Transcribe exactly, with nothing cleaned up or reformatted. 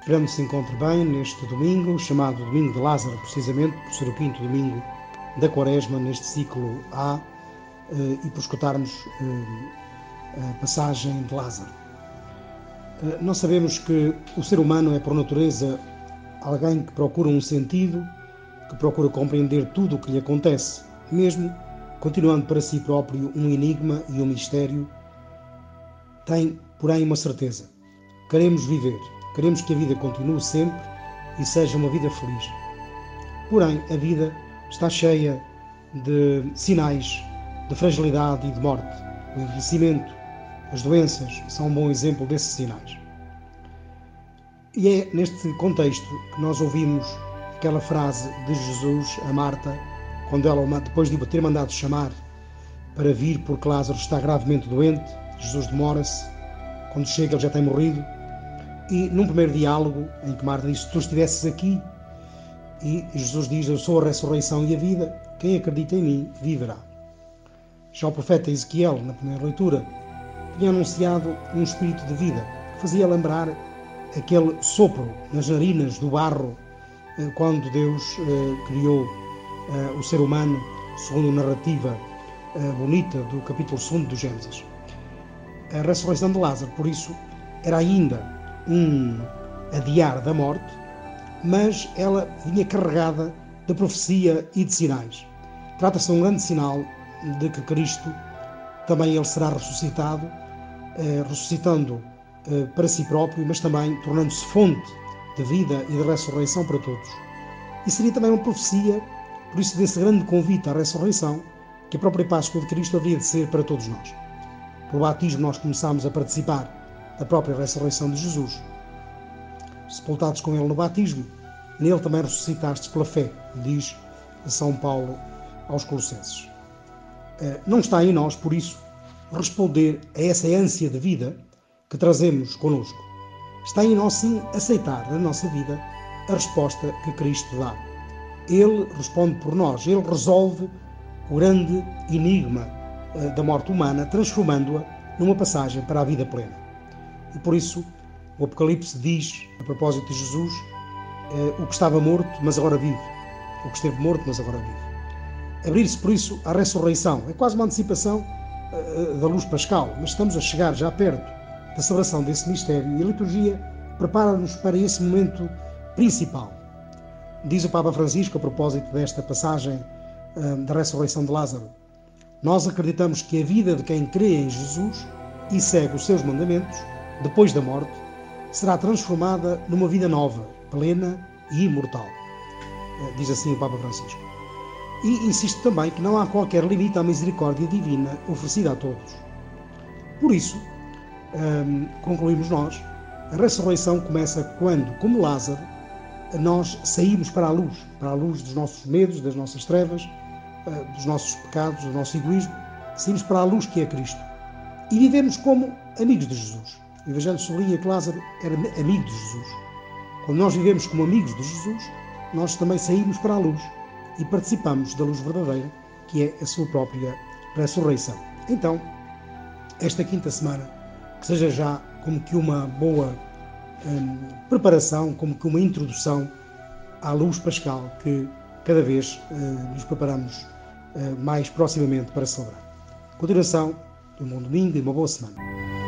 Esperamos que se encontre bem neste domingo, chamado Domingo de Lázaro, precisamente por ser o quinto domingo da Quaresma, neste ciclo A, e por escutarmos a passagem de Lázaro. Nós sabemos que o ser humano é, por natureza, alguém que procura um sentido, que procura compreender tudo o que lhe acontece, mesmo continuando para si próprio um enigma e um mistério. Tem, porém, uma certeza: queremos viver, queremos que a vida continue sempre e seja uma vida feliz. Porém, a vida está cheia de sinais de fragilidade e de morte. O envelhecimento, as doenças são um bom exemplo desses sinais. E é neste contexto que nós ouvimos aquela frase de Jesus a Marta, quando ela, depois de ter mandado chamar para vir porque Lázaro está gravemente doente, Jesus demora-se, quando chega ele já tem morrido, e num primeiro diálogo em que Marta diz: se tu estivesses aqui, e Jesus diz: eu sou a ressurreição e a vida, quem acredita em mim viverá. Já o profeta Ezequiel, na primeira leitura, tinha anunciado um espírito de vida, que fazia lembrar aquele sopro nas narinas do barro, quando Deus eh, criou eh, o ser humano, segundo a narrativa eh, bonita do capítulo segundo do Gênesis. A ressurreição de Lázaro, por isso, era ainda um adiar da morte, mas ela vinha carregada de profecia e de sinais. Trata-se de um grande sinal de que Cristo também ele será ressuscitado, eh, ressuscitando eh, para si próprio, mas também tornando-se fonte de vida e de ressurreição para todos. E seria também uma profecia, por isso, desse grande convite à ressurreição, que a própria Páscoa de Cristo havia de ser para todos nós. Por batismo nós começámos a participar da própria ressurreição de Jesus. Sepultados com ele no batismo, nele também ressuscitastes pela fé, diz São Paulo aos Colossenses. Não está em nós, por isso, responder a essa ânsia de vida que trazemos connosco. Está em nós, sim, aceitar na nossa vida a resposta que Cristo dá. Ele responde por nós, ele resolve o grande enigma da morte humana, transformando-a numa passagem para a vida plena. E por isso o Apocalipse diz, a propósito de Jesus, o que estava morto, mas agora vive. O que esteve morto, mas agora vive. Abrir-se, por isso, à ressurreição. É quase uma antecipação da luz pascal, mas estamos a chegar já perto da celebração desse mistério e a liturgia prepara-nos para esse momento principal. Diz o Papa Francisco, a propósito desta passagem da ressurreição de Lázaro: nós acreditamos que a vida de quem crê em Jesus e segue os seus mandamentos, depois da morte, será transformada numa vida nova, plena e imortal. Diz assim o Papa Francisco. E insiste também que não há qualquer limite à misericórdia divina oferecida a todos. Por isso, hum, concluímos nós, a ressurreição começa quando, como Lázaro, nós saímos para a luz, para a luz dos nossos medos, das nossas trevas, dos nossos pecados, do nosso egoísmo, saímos para a luz que é Cristo. E vivemos como amigos de Jesus. O Evangelho sublinha que Lázaro era amigo de Jesus. Quando nós vivemos como amigos de Jesus, nós também saímos para a luz e participamos da luz verdadeira, que é a sua própria ressurreição. Então, esta quinta semana, que seja já como que uma boa hum, preparação, como que uma introdução à luz pascal que cada vez hum, nos preparamos hum, mais proximamente para celebrar. Continuação de um bom domingo e uma boa semana.